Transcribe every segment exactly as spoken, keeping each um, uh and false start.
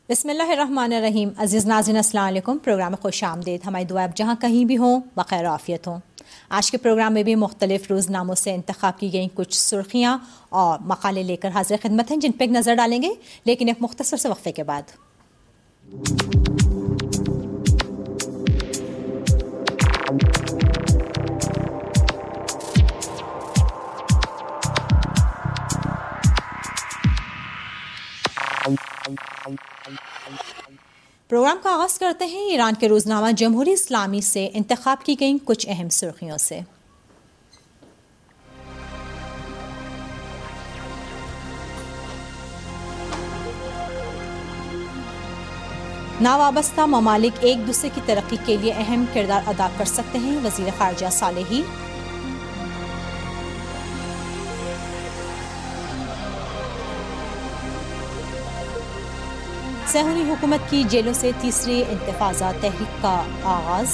بسم اللہ الرحمن الرحیم. عزیز ناظرین السلام علیکم. پروگرام خوش آمدید. ہماری دعا آپ جہاں کہیں بھی ہوں بخیر عافیت ہوں. آج کے پروگرام میں بھی مختلف روزناموں سے انتخاب کی گئیں کچھ سرخیاں اور مقالے لے کر حاضر خدمت ہیں جن پہ ایک نظر ڈالیں گے، لیکن ایک مختصر سے وقفے کے بعد. پروگرام کا آغاز کرتے ہیں ایران کے روزنامہ جمہوری اسلامی سے انتخاب کی گئیں کچھ اہم سرخیوں سے. ناوابستہ ممالک ایک دوسرے کی ترقی کے لیے اہم کردار ادا کر سکتے ہیں، وزیر خارجہ صالحی. صہیونی حکومت کی جیلوں سے تیسری انتفاضہ تحریک کا آغاز.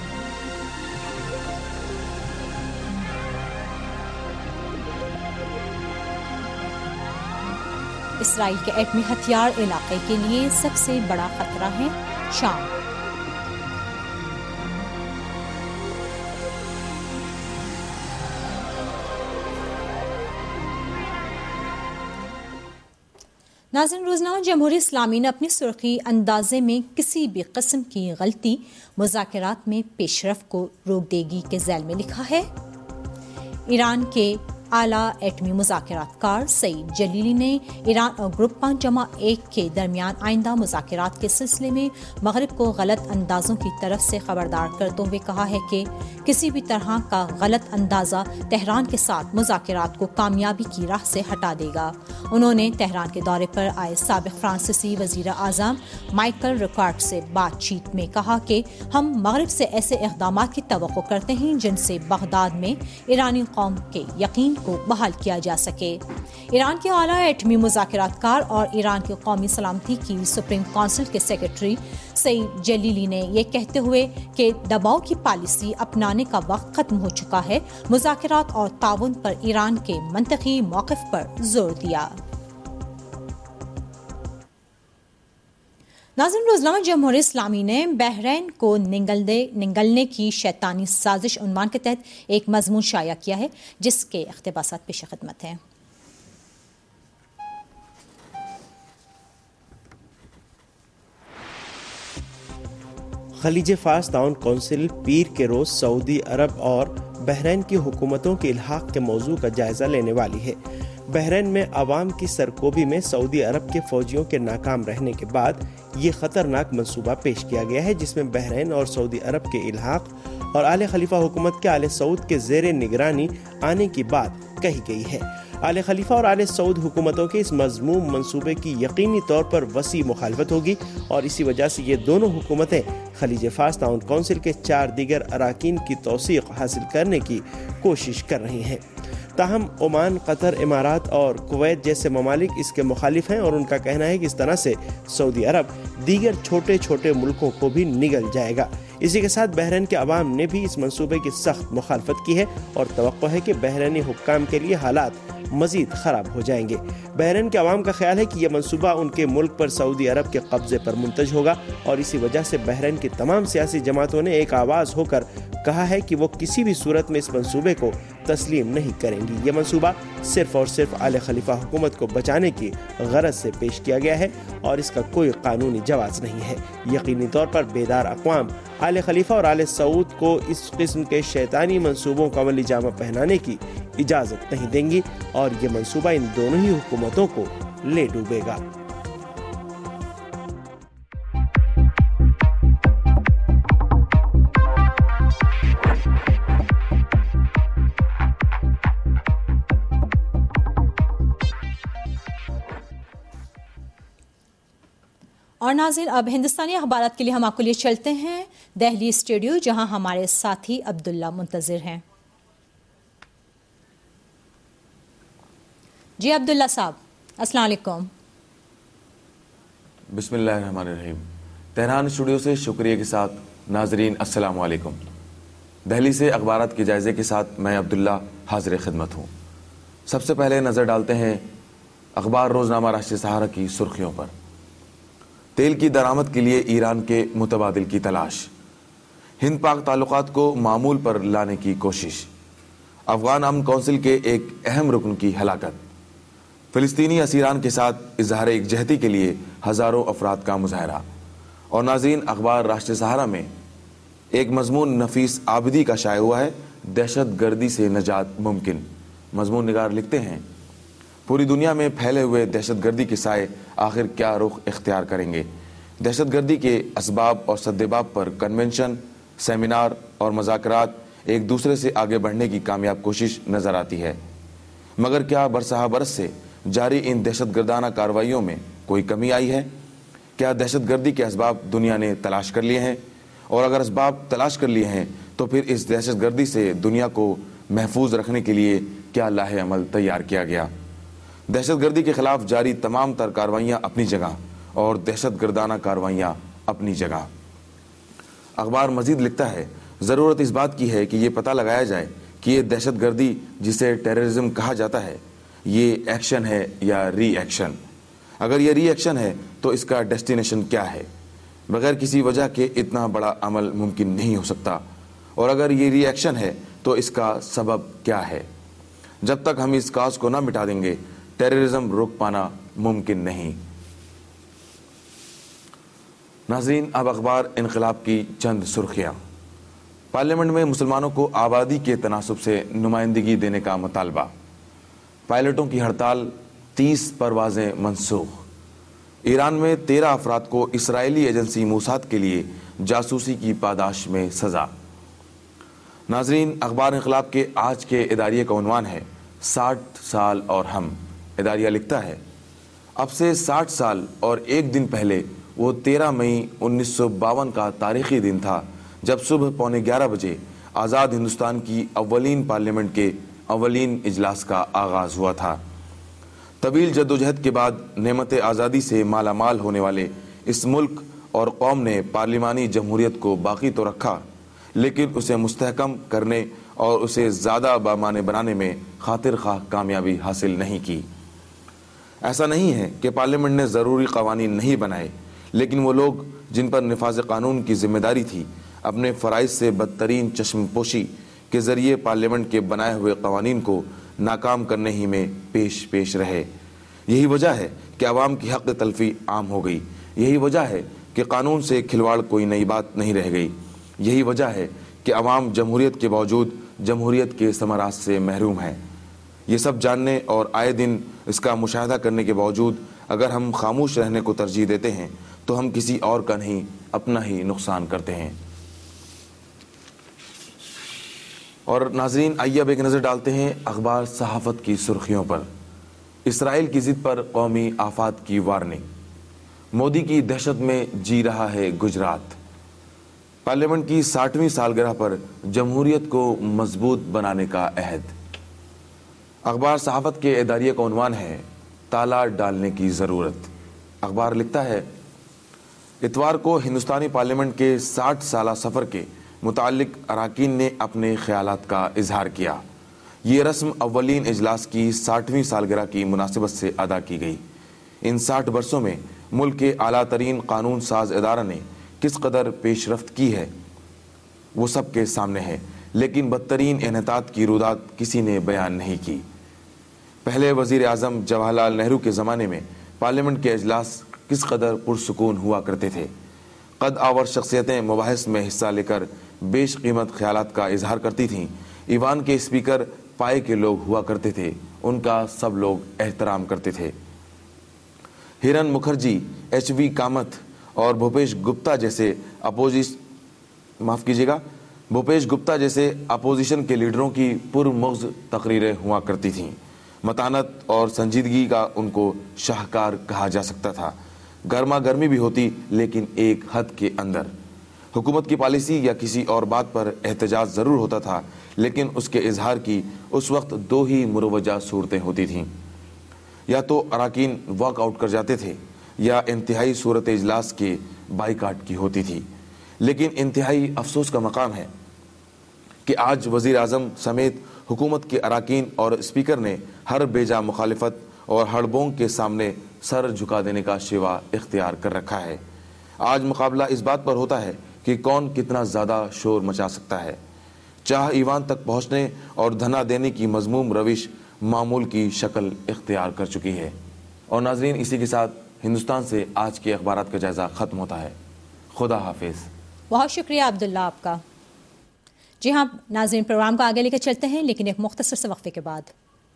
اسرائیل کے ایٹمی ہتھیار علاقے کے لیے سب سے بڑا خطرہ ہے شام. ناظرین، روزنامہ جمہوری اسلامی نے اپنی سرخی اندازے میں کسی بھی قسم کی غلطی مذاکرات میں پیش رفت کو روک دے گی کے ذیل میں لکھا ہے. ایران کے اعلیٰ ایٹمی مذاکرات کار سعید جلیلی نے ایران اور گروپ پانچ جمع ایک کے درمیان آئندہ مذاکرات کے سلسلے میں مغرب کو غلط اندازوں کی طرف سے خبردار کرتے ہوئے کہا ہے کہ کسی بھی طرح کا غلط اندازہ تہران کے ساتھ مذاکرات کو کامیابی کی راہ سے ہٹا دے گا. انہوں نے تہران کے دورے پر آئے سابق فرانسیسی وزیر اعظم مائیکل ریکارڈ سے بات چیت میں کہا کہ ہم مغرب سے ایسے اقدامات کی توقع کرتے ہیں جن سے بغداد میں ایرانی قوم کے یقین کو بحال کیا جا سکے. ایران کے اعلیٰ ایٹمی مذاکرات کار اور ایران کی قومی سلامتی کی سپریم کونسل کے سیکرٹری سعید جلیلی نے یہ کہتے ہوئے کہ دباؤ کی پالیسی اپنانے کا وقت ختم ہو چکا ہے، مذاکرات اور تعاون پر ایران کے منطقی موقف پر زور دیا. ناظرین، روزنامہ جمہوری اسلامی نے بحرین کو نگلنے کی شیطانی سازش عنوان کے تحت ایک مضمون شائع کیا ہے جس کے اقتباسات پیش خدمت ہیں. خلیج فارس تعاون کونسل پیر کے روز سعودی عرب اور بحرین کی حکومتوں کے الحاق کے موضوع کا جائزہ لینے والی ہے. بحرین میں عوام کی سرکوبی میں سعودی عرب کے فوجیوں کے ناکام رہنے کے بعد یہ خطرناک منصوبہ پیش کیا گیا ہے جس میں بحرین اور سعودی عرب کے الحاق اور آل خلیفہ حکومت کے آل سعود کے زیر نگرانی آنے کی بات کہی گئی ہے. آل خلیفہ اور آل سعود حکومتوں کے اس مذموم منصوبے کی یقینی طور پر وسیع مخالفت ہوگی اور اسی وجہ سے یہ دونوں حکومتیں خلیج فارس تعاون کونسل کے چار دیگر اراکین کی توثیق حاصل کرنے کی کوشش کر رہی ہیں. تاہم عمان، قطر، امارات اور کویت جیسے ممالک اس کے مخالف ہیں اور ان کا کہنا ہے کہ اس طرح سے سعودی عرب دیگر چھوٹے چھوٹے ملکوں کو بھی نگل جائے گا. اسی کے ساتھ بحرین کے عوام نے بھی اس منصوبے کی سخت مخالفت کی ہے اور توقع ہے کہ بحرینی حکام کے لیے حالات مزید خراب ہو جائیں گے. بحرین کے عوام کا خیال ہے کہ یہ منصوبہ ان کے ملک پر سعودی عرب کے قبضے پر منتج ہوگا اور اسی وجہ سے بحرین کی تمام سیاسی جماعتوں نے ایک آواز ہو کر کہا ہے کہ وہ کسی بھی صورت میں اس منصوبے کو تسلیم نہیں کریں گی. یہ منصوبہ صرف اور صرف آل خلیفہ حکومت کو بچانے کی غرض سے پیش کیا گیا ہے اور اس کا کوئی قانونی جواز نہیں ہے. یقینی طور پر بیدار اقوام آل خلیفہ اور آل سعود کو اس قسم کے شیطانی منصوبوں کو عملی جامہ پہنانے کی اجازت نہیں دیں گی اور یہ منصوبہ ان دونوں ہی حکومتوں کو لے ڈوبے گا. اور ناظرین، اب ہندوستانی اخبارات کے لیے ہم آپ کو لیے چلتے ہیں دہلی اسٹوڈیو جہاں ہمارے ساتھی عبداللہ منتظر ہیں. جی عبداللہ صاحب، السلام علیکم. بسم اللہ الرحمن الرحیم. تہران اسٹوڈیو سے شکریہ کے ساتھ ناظرین السلام علیکم. دہلی سے اخبارات کے جائزے کے ساتھ میں عبداللہ حاضر خدمت ہوں. سب سے پہلے نظر ڈالتے ہیں اخبار روزنامہ راشٹریہ سہارا کی سرخیوں پر. تیل کی درآمد کے لیے ایران کے متبادل کی تلاش، ہند پاک تعلقات کو معمول پر لانے کی کوشش، افغان امن کونسل کے ایک اہم رکن کی ہلاکت، فلسطینی اسیران کے ساتھ اظہار یکجہتی کے لیے ہزاروں افراد کا مظاہرہ۔ اور ناظرین، اخبار راشٹر سہارا میں ایک مضمون نفیس عابدی کا شائع ہوا ہے، دہشت گردی سے نجات ممکن۔ مضمون نگار لکھتے ہیں، پوری دنیا میں پھیلے ہوئے دہشت گردی کے سائے آخر کیا رخ اختیار کریں گے؟ دہشت گردی کے اسباب اور سدباب پر کنونشن، سیمینار اور مذاکرات ایک دوسرے سے آگے بڑھنے کی کامیاب کوشش نظر آتی ہے، مگر کیا برسہ برس سے جاری ان دہشت گردانہ کارروائیوں میں کوئی کمی آئی ہے؟ کیا دہشت گردی کے اسباب دنیا نے تلاش کر لیے ہیں؟ اور اگر اسباب تلاش کر لیے ہیں تو پھر اس دہشت گردی سے دنیا کو محفوظ رکھنے کے لیے کیا لاہ عمل تیار کیا گیا؟ دہشت گردی کے خلاف جاری تمام تر کارروائیاں اپنی جگہ اور دہشت گردانہ کارروائیاں اپنی جگہ۔ اخبار مزید لکھتا ہے، ضرورت اس بات کی ہے کہ یہ پتہ لگایا جائے کہ یہ دہشت گردی جسے ٹیررزم کہا جاتا ہے، یہ ایکشن ہے یا ری ایکشن؟ اگر یہ ری ایکشن ہے تو اس کا ڈیسٹینیشن کیا ہے؟ بغیر کسی وجہ کے اتنا بڑا عمل ممکن نہیں ہو سکتا، اور اگر یہ ری ایکشن ہے تو اس کا سبب کیا ہے؟ جب تک ہم اس کاز کو نہ مٹا دیں گے ٹیررزم روک پانا ممکن نہیں۔ ناظرین، اب اخبار انقلاب کی چند سرخیاں۔ پارلیمنٹ میں مسلمانوں کو آبادی کے تناسب سے نمائندگی دینے کا مطالبہ، پائلٹوں کی ہڑتال، تیس پروازیں منسوخ، ایران میں تیرہ افراد کو اسرائیلی ایجنسی موساد کے لیے جاسوسی کی پاداش میں سزا۔ ناظرین، اخبار انقلاب کے آج کے اداریے کا عنوان ہے ساٹھ سال اور ہم۔ اداریہ لکھتا ہے، اب سے ساٹھ سال اور ایک دن پہلے وہ تیرہ مئی انیس سو باون کا تاریخی دن تھا جب صبح پونے گیارہ بجے آزاد ہندوستان کی اولین پارلیمنٹ کے اولین اجلاس کا آغاز ہوا تھا۔ طویل جدوجہد کے بعد نعمت آزادی سے مالا مال ہونے والے اس ملک اور قوم نے پارلیمانی جمہوریت کو باقی تو رکھا، لیکن اسے مستحکم کرنے اور اسے زیادہ بامعنی بنانے میں خاطر خواہ کامیابی حاصل نہیں کی۔ ایسا نہیں ہے کہ پارلیمنٹ نے ضروری قوانین نہیں بنائے، لیکن وہ لوگ جن پر نفاذ قانون کی ذمہ داری تھی اپنے فرائض سے بدترین چشم پوشی کے ذریعے پارلیمنٹ کے بنائے ہوئے قوانین کو ناکام کرنے ہی میں پیش پیش رہے۔ یہی وجہ ہے کہ عوام کی حق تلفی عام ہو گئی، یہی وجہ ہے کہ قانون سے کھلواڑ کوئی نئی بات نہیں رہ گئی، یہی وجہ ہے کہ عوام جمہوریت کے باوجود جمہوریت کے ثمرات سے محروم ہیں۔ یہ سب جاننے اور آئے دن اس کا مشاہدہ کرنے کے باوجود اگر ہم خاموش رہنے کو ترجیح دیتے ہیں تو ہم کسی اور کا نہیں اپنا ہی نقصان کرتے ہیں۔ اور ناظرین، آئیے اب ایک نظر ڈالتے ہیں اخبار صحافت کی سرخیوں پر۔ اسرائیل کی ضد پر قومی آفات کی وارننگ، مودی کی دہشت میں جی رہا ہے گجرات، پارلیمنٹ کی ساٹھویں سالگرہ پر جمہوریت کو مضبوط بنانے کا عہد۔ اخبار صحافت کے اداریے کا عنوان ہے تالا ڈالنے کی ضرورت۔ اخبار لکھتا ہے، اتوار کو ہندوستانی پارلیمنٹ کے ساٹھ سالہ سفر کے متعلق اراکین نے اپنے خیالات کا اظہار کیا۔ یہ رسم اولین اجلاس کی ساٹھویں سالگرہ کی مناسبت سے ادا کی گئی۔ ان ساٹھ برسوں میں ملک کے اعلیٰ ترین قانون ساز ادارہ نے کس قدر پیش رفت کی ہے وہ سب کے سامنے ہے، لیکن بدترین انحطاط کی رودات کسی نے بیان نہیں کی۔ پہلے وزیر اعظم جواہر لال نہرو کے زمانے میں پارلیمنٹ کے اجلاس کس قدر پرسکون ہوا کرتے تھے۔ قد آور شخصیتیں مباحث میں حصہ لے کر بیش قیمت خیالات کا اظہار کرتی تھیں۔ ایوان کے اسپیکر پائے کے لوگ ہوا کرتے تھے، ان کا سب لوگ احترام کرتے تھے۔ ہرن مکھرجی، ایچ وی کامتھ اور بھوپیش گپتا جیسے اپوزیشن معاف کیجیے گا بھوپیش گپتا جیسے اپوزیشن کے لیڈروں کی پرمغز تقریریں ہوا کرتی تھیں۔ متانت اور سنجیدگی کا ان کو شاہکار کہا جا سکتا تھا۔ گرما گرمی بھی ہوتی، لیکن ایک حد کے اندر۔ حکومت کی پالیسی یا کسی اور بات پر احتجاج ضرور ہوتا تھا، لیکن اس کے اظہار کی اس وقت دو ہی مروجہ صورتیں ہوتی تھیں، یا تو اراکین واک آؤٹ کر جاتے تھے یا انتہائی صورت اجلاس کے بائیکاٹ کی ہوتی تھی۔ لیکن انتہائی افسوس کا مقام ہے کہ آج وزیر اعظم سمیت حکومت کے اراکین اور اسپیکر نے ہر بیجا مخالفت اور ہڑبونگ کے سامنے سر جھکا دینے کا شیوا اختیار کر رکھا ہے۔ آج مقابلہ اس بات پر ہوتا ہے کہ کون کتنا زیادہ شور مچا سکتا ہے۔ چاہ ایوان تک پہنچنے اور دھنا دینے کی مذموم روش معمول کی شکل اختیار کر چکی ہے۔ اور ناظرین، اسی کے ساتھ ہندوستان سے آج کے اخبارات کا جائزہ ختم ہوتا ہے۔ خدا حافظ۔ بہت شکریہ عبداللہ آپ کا۔ جی ہاں ناظرین، پروگرام کو آگے لے کر چلتے ہیں لیکن ایک مختصر سے وقفے کے بعد۔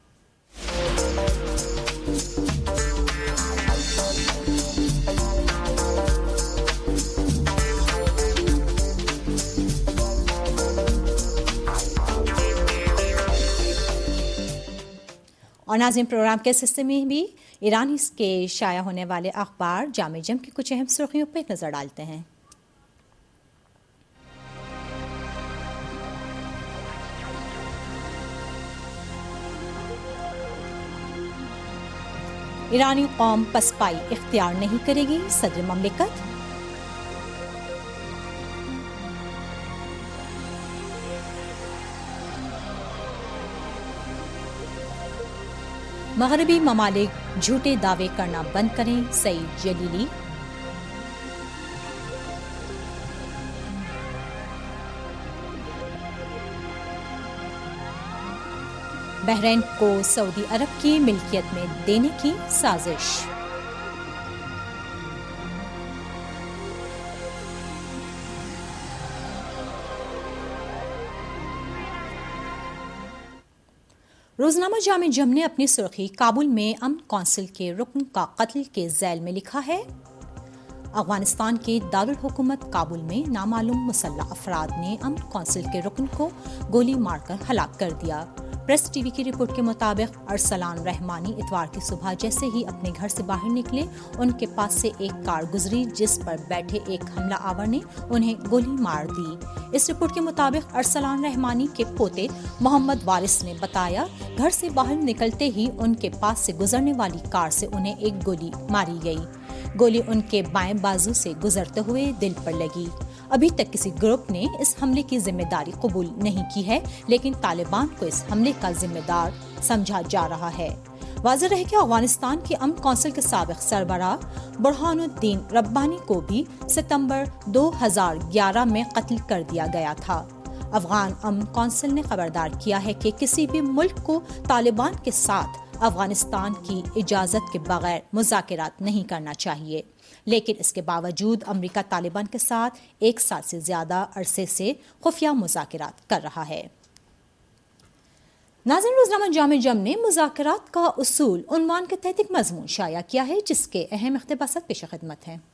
اور ناظرین، پروگرام کے اس حصے میں بھی ایران کے شائع ہونے والے اخبار جامع جم کی کچھ اہم سرخیوں پہ نظر ڈالتے ہیں۔ ایرانی قوم پسپائی اختیار نہیں کرے گی، صدر مملکت۔ مغربی ممالک جھوٹے دعوے کرنا بند کریں، سعید جلیلی۔ بحرین کو سعودی عرب کی ملکیت میں دینے کی سازش۔ روزنامہ جامع جم نے اپنی سرخی کابل میں امن کونسل کے رکن کا قتل کے ذیل میں لکھا ہے۔ افغانستان کے دارالحکومت کابل میں نامعلوم مسلح افراد نے امن کونسل کے رکن کو گولی مار کر ہلاک کر دیا۔ پریس ٹی وی کی رپورٹ کے مطابق ارسلان رحمانی اتوار کی صبح جیسے ہی اپنے گھر سے باہر نکلے، ان کے پاس سے ایک کار گزری جس پر بیٹھے ایک حملہ آور نے انہیں گولی مار دی۔ اس رپورٹ کے مطابق ارسلان رحمانی کے پوتے محمد وارث نے بتایا، گھر سے باہر نکلتے ہی ان کے پاس سے گزرنے والی کار سے انہیں ایک گولی ماری گئی۔ گولی ان کے بائیں بازو سے گزرتے ہوئے دل پر لگی۔ ابھی تک کسی گروپ نے اس حملے کی ذمہ داری قبول نہیں کی ہے، لیکن طالبان کو اس حملے کا ذمہ دار سمجھا جا رہا ہے۔ واضح رہے کہ افغانستان کے امن کونسل کے سابق سربراہ برہان الدین ربانی کو بھی ستمبر دو ہزار گیارہ میں قتل کر دیا گیا تھا۔ افغان امن کونسل نے خبردار کیا ہے کہ کسی بھی ملک کو طالبان کے ساتھ افغانستان کی اجازت کے بغیر مذاکرات نہیں کرنا چاہیے، لیکن اس کے باوجود امریکہ طالبان کے ساتھ ایک سال سے زیادہ عرصے سے خفیہ مذاکرات کر رہا ہے۔ ناظرین، روزنامہ جامع جم نے مذاکرات کا اصول عنوان کے تحت ایک مضمون شائع کیا ہے جس کے اہم اقتباسات پیش خدمت ہیں۔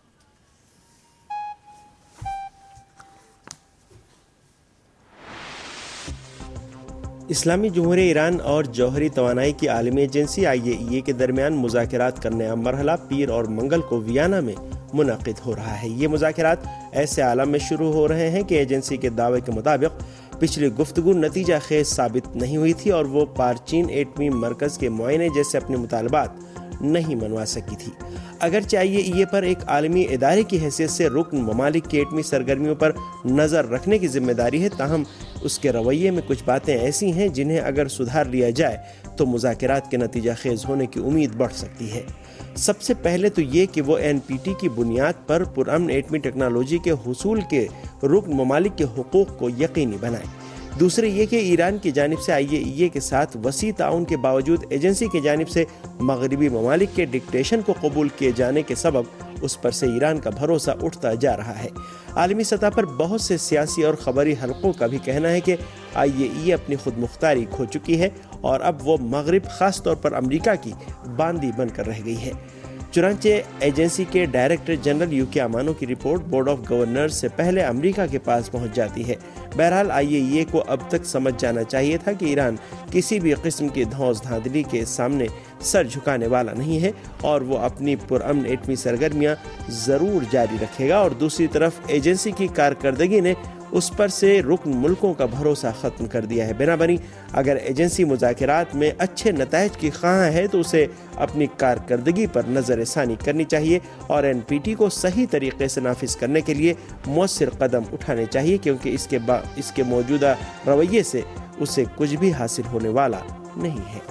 اسلامی جمہوریہ ایران اور جوہری توانائی کی عالمی ایجنسی آئی اے ای اے کے درمیان مذاکرات کا نیا مرحلہ پیر اور منگل کو ویانا میں منعقد ہو رہا ہے۔ یہ مذاکرات ایسے عالم میں شروع ہو رہے ہیں کہ ایجنسی کے دعوے کے مطابق پچھلی گفتگو نتیجہ خیز ثابت نہیں ہوئی تھی اور وہ پارچین ایٹمی مرکز کے معائنے جیسے اپنے مطالبات نہیں منوا سکی تھی۔ اگرچہ آئی اے ای اے پر ایک عالمی ادارے کی حیثیت سے رکن ممالک کی ایٹمی سرگرمیوں پر نظر رکھنے کی ذمہ داری ہے، تاہم اس کے رویے میں کچھ باتیں ایسی ہیں جنہیں اگر سدھار لیا جائے تو مذاکرات کے نتیجہ خیز ہونے کی امید بڑھ سکتی ہے۔ سب سے پہلے تو یہ کہ وہ این پی ٹی کی بنیاد پر پرامن ایٹمی ٹیکنالوجی کے حصول کے رکن ممالک کے حقوق کو یقینی بنائیں۔ دوسرے یہ کہ ایران کی جانب سے آئی اے ای اے کے ساتھ وسیع تعاون کے باوجود ایجنسی کی جانب سے مغربی ممالک کے ڈکٹیشن کو قبول کیے جانے کے سبب اس پر سے ایران کا بھروسہ اٹھتا جا رہا ہے۔ عالمی سطح پر بہت سے سیاسی اور خبری حلقوں کا بھی کہنا ہے کہ آئی اے ای اے اپنی خود مختاری کھو چکی ہے اور اب وہ مغرب، خاص طور پر امریکہ کی باندی بن کر رہ گئی ہے۔ چنانچہ ایجنسی کے ڈائریکٹر جنرل یوکی امانو کی رپورٹ بورڈ آف گورنرز سے پہلے امریکہ کے پاس پہنچ جاتی ہے۔ بہرحال آئی اے ای اے کو اب تک سمجھ جانا چاہیے تھا کہ ایران کسی بھی قسم کی دھوس دھاندلی کے سامنے سر جھکانے والا نہیں ہے اور وہ اپنی پرامن ایٹمی سرگرمیاں ضرور جاری رکھے گا، اور دوسری طرف ایجنسی کی کارکردگی نے اس پر سے رکن ملکوں کا بھروسہ ختم کر دیا ہے۔ بنابراین اگر ایجنسی مذاکرات میں اچھے نتائج کی خواہاں ہے تو اسے اپنی کارکردگی پر نظر ثانی کرنی چاہیے اور این پی ٹی کو صحیح طریقے سے نافذ کرنے کے لیے مؤثر قدم اٹھانے چاہیے، کیونکہ اس کے با اس کے موجودہ رویے سے اسے کچھ بھی حاصل ہونے والا نہیں ہے۔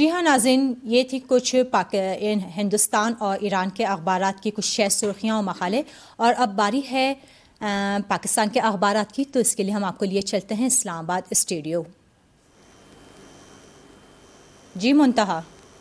جی ہاں ناظرین، یہ تھی کچھ پاک... ہندوستان اور ایران کے اخبارات کی کچھ شہ سرخیاں اور مقالے، اور اب باری ہے پاکستان کے اخبارات کی، تو اس کے لیے ہم آپ کو لیے چلتے ہیں اسلام آباد اسٹوڈیو۔ جی منتہا۔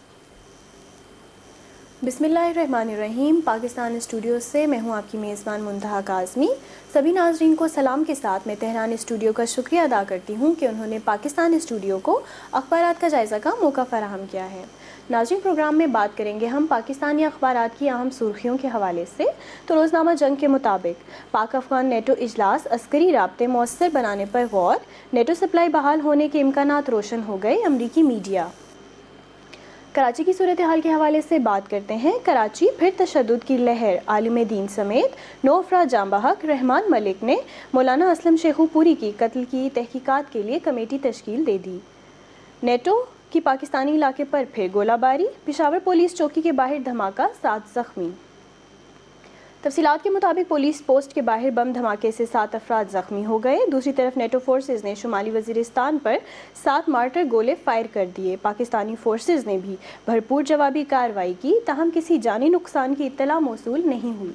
بسم اللہ الرحمن الرحیم۔ پاکستان اسٹوڈیو سے میں ہوں آپ کی میزبان منتہا کاظمی۔ سبھی ناظرین کو سلام کے ساتھ میں تہران اسٹوڈیو کا شکریہ ادا کرتی ہوں کہ انہوں نے پاکستان اسٹوڈیو کو اخبارات کا جائزہ کا موقع فراہم کیا ہے۔ ناظرین، پروگرام میں بات کریں گے ہم پاکستانی اخبارات کی اہم سرخیوں کے حوالے سے۔ تو روزنامہ جنگ کے مطابق پاک افغان نیٹو اجلاس، عسکری رابطے مؤثر بنانے پر غور، نیٹو سپلائی بحال ہونے کے امکانات روشن ہو گئے، امریکی میڈیا۔ کراچی کی صورتحال کے حوالے سے بات کرتے ہیں۔ کراچی پھر تشدد کی لہر، عالم دین سمیت نو افراد جاں بحق۔ رحمان ملک نے مولانا اسلم شیخو پوری کی قتل کی تحقیقات کے لیے کمیٹی تشکیل دے دی۔ نیٹو کی پاکستانی علاقے پر پھر گولہ باری، پشاور پولیس چوکی کے باہر دھماکہ، سات زخمی۔ تفصیلات کے مطابق پولیس پوسٹ کے باہر بم دھماکے سے سات افراد زخمی ہو گئے۔ دوسری طرف نیٹو فورسز نے شمالی وزیرستان پر سات مارٹر گولے فائر کر دیے۔ پاکستانی فورسز نے بھی بھرپور جوابی کارروائی کی، تاہم کسی جانی نقصان کی اطلاع موصول نہیں ہوئی۔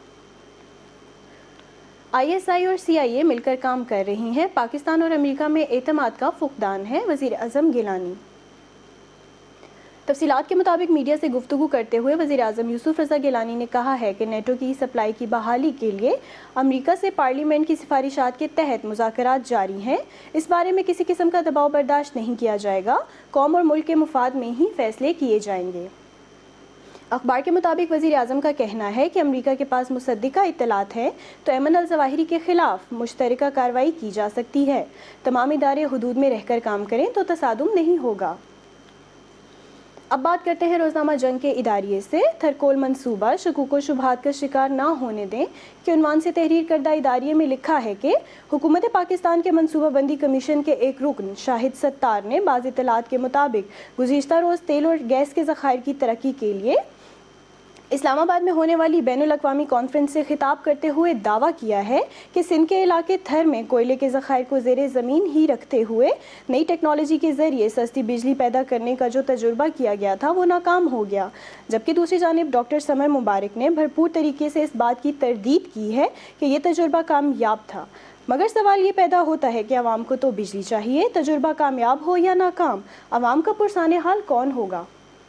آئی ایس آئی اور سی آئی اے مل کر کام کر رہی ہیں، پاکستان اور امریکہ میں اعتماد کا فقدان ہے، وزیر اعظم گیلانی۔ تفصیلات کے مطابق میڈیا سے گفتگو کرتے ہوئے وزیر اعظم یوسف رضا گیلانی نے کہا ہے کہ نیٹو کی سپلائی کی بحالی کے لیے امریکہ سے پارلیمنٹ کی سفارشات کے تحت مذاکرات جاری ہیں۔ اس بارے میں کسی قسم کا دباؤ برداشت نہیں کیا جائے گا، قوم اور ملک کے مفاد میں ہی فیصلے کیے جائیں گے۔ اخبار کے مطابق وزیر اعظم کا کہنا ہے کہ امریکہ کے پاس مصدقہ اطلاعات ہیں تو ایمن الظواہری کے خلاف مشترکہ کارروائی کی جا سکتی ہے۔ تمام ادارے حدود میں رہ کر کام کریں تو تصادم نہیں ہوگا۔ اب بات کرتے ہیں روزنامہ جنگ کے اداریے سے۔ تھرکول منصوبہ شکوک و شبہات کا شکار نہ ہونے دیں کے عنوان سے تحریر کردہ اداریے میں لکھا ہے کہ حکومت پاکستان کے منصوبہ بندی کمیشن کے ایک رکن شاہد ستار نے بعض اطلاعات کے مطابق گزشتہ روز تیل اور گیس کے ذخائر کی ترقی کے لیے اسلام آباد میں ہونے والی بین الاقوامی کانفرنس سے خطاب کرتے ہوئے دعویٰ کیا ہے کہ سندھ کے علاقے تھر میں کوئلے کے ذخائر کو زیر زمین ہی رکھتے ہوئے نئی ٹیکنالوجی کے ذریعے سستی بجلی پیدا کرنے کا جو تجربہ کیا گیا تھا وہ ناکام ہو گیا، جبکہ دوسری جانب ڈاکٹر سمر مبارک نے بھرپور طریقے سے اس بات کی تردید کی ہے کہ یہ تجربہ کامیاب تھا۔ مگر سوال یہ پیدا ہوتا ہے کہ عوام کو تو بجلی چاہیے، تجربہ کامیاب ہو یا ناکام، عوام کا پرسان حال کون ہوگا؟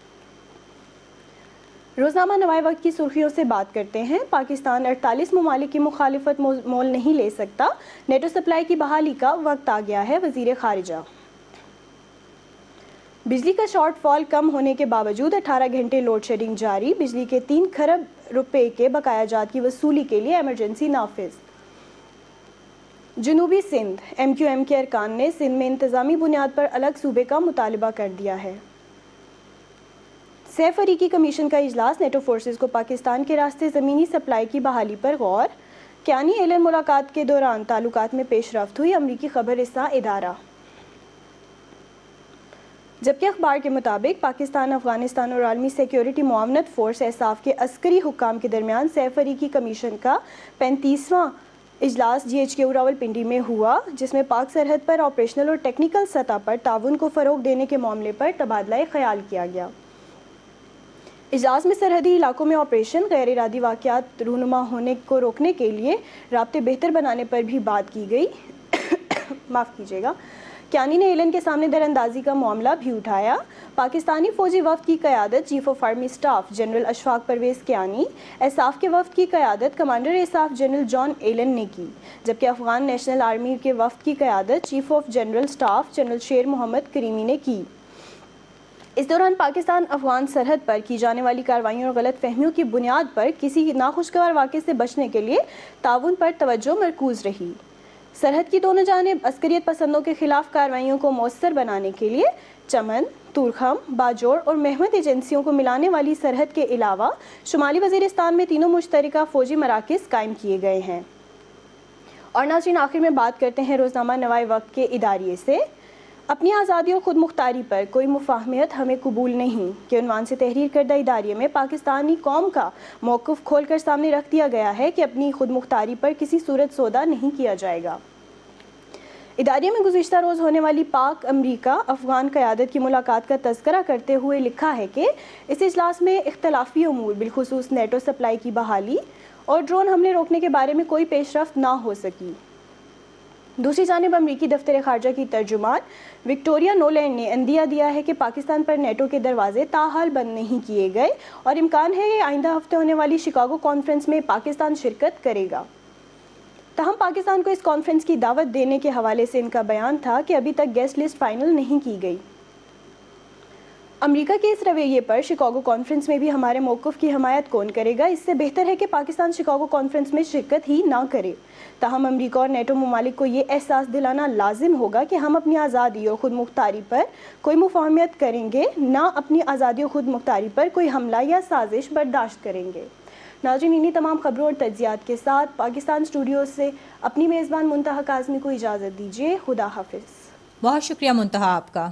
روزنامہ نوائے وقت کی سرخیوں سے بات کرتے ہیں۔ پاکستان اڑتالیس ممالک کی مخالفت مول نہیں لے سکتا، نیٹو سپلائی کی بحالی کا وقت آ گیا ہے، وزیر خارجہ۔ بجلی کا شارٹ فال کم ہونے کے باوجود اٹھارہ گھنٹے لوڈ شیڈنگ جاری، بجلی کے تین کھرب روپے کے بقایا جات کی وصولی کے لیے ایمرجنسی نافذ۔ جنوبی سندھ ایم کیو ایم کے ارکان نے سندھ میں انتظامی بنیاد پر الگ صوبے کا مطالبہ کر دیا ہے۔ سہ فریقی کمیشن کا اجلاس، نیٹو فورسز کو پاکستان کے راستے زمینی سپلائی کی بحالی پر غور۔ کیانی ایلن ملاقات کے دوران تعلقات میں پیش رفت ہوئی، امریکی خبر رساں ادارہ۔ جبکہ اخبار کے مطابق پاکستان، افغانستان اور عالمی سیکیورٹی معاونت فورس ایساف کے عسکری حکام کے درمیان سہ فریقی کمیشن کا پینتیسواں اجلاس جی ایچ کیو راولپنڈی میں ہوا، جس میں پاک سرحد پر آپریشنل اور ٹیکنیکل سطح پر تعاون کو فروغ دینے کے معاملے پر تبادلہ خیال کیا گیا۔ اجلاس میں سرحدی علاقوں میں آپریشن، غیر ارادی واقعات رونما ہونے کو روکنے کے لیے رابطے بہتر بنانے پر بھی بات کی گئی۔ معاف کیجیے گا۔ کیانی نے ایلن کے سامنے در اندازی کا معاملہ بھی اٹھایا۔ پاکستانی فوجی وفد کی قیادت chief of army staff general Ashfaq Parvez Kayani, ISAF کے وفد کی قیادت commander ISAF general John Allen نے کی، جبکہ افغان نیشنل آرمی کے وفد کی قیادت chief of general staff general Sher Mohammad کریمی نے کی۔ اس دوران پاکستان افغان سرحد پر کی جانے والی کارروائیوں اور غلط فہمیوں کی بنیاد پر کسی ناخوشگوار واقعے سے بچنے کے لیے تعاون پر توجہ مرکوز رہی۔ سرحد کی دونوں جانب عسکریت پسندوں کے خلاف کارروائیوں کو مؤثر بنانے کے لیے چمن، تورخم، باجوڑ اور مہمت ایجنسیوں کو ملانے والی سرحد کے علاوہ شمالی وزیرستان میں تینوں مشترکہ فوجی مراکز قائم کیے گئے ہیں۔ اور ناظرین، آخر میں بات کرتے ہیں روزنامہ نوائے وقت کے اداریے سے۔ اپنی آزادی اور خود مختاری پر کوئی مفاہمت ہمیں قبول نہیں کے عنوان سے تحریر کردہ اداریے میں پاکستانی قوم کا موقف کھول کر سامنے رکھ دیا گیا ہے کہ اپنی خود مختاری پر کسی صورت سودا نہیں کیا جائے گا۔ ادارے میں گزشتہ روز ہونے والی پاک امریکہ افغان قیادت کی ملاقات کا تذکرہ کرتے ہوئے لکھا ہے کہ اس اجلاس میں اختلافی امور بالخصوص نیٹو سپلائی کی بحالی اور ڈرون حملے روکنے کے بارے میں کوئی پیش رفت نہ ہو سکی۔ دوسری جانب امریکی دفتر خارجہ کی ترجمان وکٹوریا نولینڈ نے اندیہ دیا ہے کہ پاکستان پر نیٹو کے دروازے تاحال بند نہیں کیے گئے اور امکان ہے کہ آئندہ ہفتے ہونے والی شکاگو کانفرنس میں پاکستان شرکت کرے گا۔ تاہم پاکستان کو اس کانفرنس کی دعوت دینے کے حوالے سے ان کا بیان تھا کہ ابھی تک گیسٹ لسٹ فائنل نہیں کی گئی۔ امریکہ کے اس رویے پر شکاگو کانفرنس میں بھی ہمارے موقف کی حمایت کون کرے گا؟ اس سے بہتر ہے کہ پاکستان شکاگو کانفرنس میں شرکت ہی نہ کرے۔ تاہم امریکہ اور نیٹو ممالک کو یہ احساس دلانا لازم ہوگا کہ ہم اپنی آزادی اور خود مختاری پر کوئی مفاہمت کریں گے، نہ اپنی آزادی اور خود مختاری پر کوئی حملہ یا سازش برداشت کریں گے۔ ناظرین، انہی تمام خبروں اور تجزیات کے ساتھ پاکستان اسٹوڈیو سے اپنی میزبان منتہا کاظمی کو اجازت دیجیے۔ خدا حافظ۔ بہت شکریہ منتہا آپ کا۔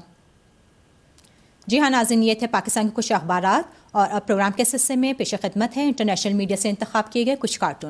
جی ہاں ناظرین، یہ تھے پاکستان کے کچھ اخبارات، اور اب پروگرام کے حصے میں پیش خدمت ہے انٹرنیشنل میڈیا سے انتخاب کیے گئے کچھ کارٹون۔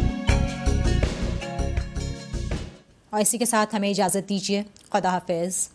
اور اسی کے ساتھ ہمیں اجازت دیجیے۔ خدا حافظ۔